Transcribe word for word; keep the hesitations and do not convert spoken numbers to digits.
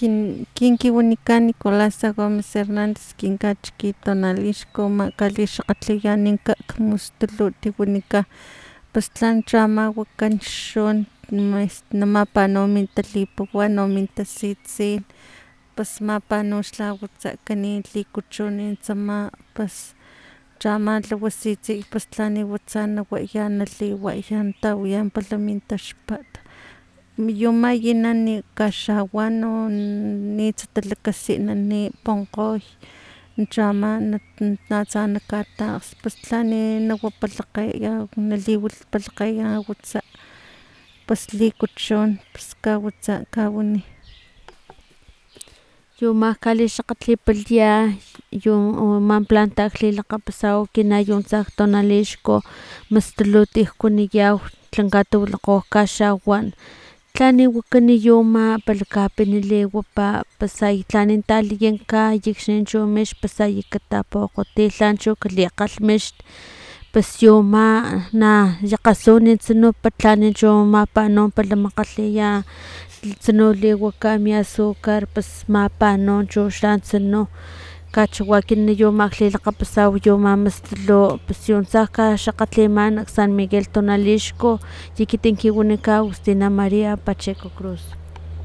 kin kinkiwanika Nicolasa Gómez Hernández kinka chiquito nalixko makalixakgatliyaninka mustulu tiwanika pues tlan chamawakan xon namapano min talipuwa no min tasitzin pues mapano xlawatsakan likuchun tsama pues chama tlawa sitsi pues tlani watsa nawaya nalhiwaya tawiyan pala min taxpat yomayinani kaxawan no nitsa talakasinani ponkgoy chama natsa nakatakgs pues tlani nawapalakgeya naliwilpalakgeya watsa pues likuchun pus kawatsa kawani yuma kalixakgatlipalhya yu ama planta lilakgapasaw kina yuntsa tonalixko mastulu tijkuniyaw tlankatuwilakgo kaxawan tlani wakani yuma palakapini liwapa pasay tlani taliyanka yikxni chu mix pasay katapokgoti tlan chu kalikgalhmix pues yuma na lakgasunit no patlani chu mapano pala makgalhiya tsunu liwaka mi azucar pus mapano chu xantsunu kachawa ekinan yu lilakgapasaw yuma mastulu pus yuntsa kaxakgatlimana San Miguel Tonalixco y ekiti kiwanikaw Stina Maria Pacheco Cruz.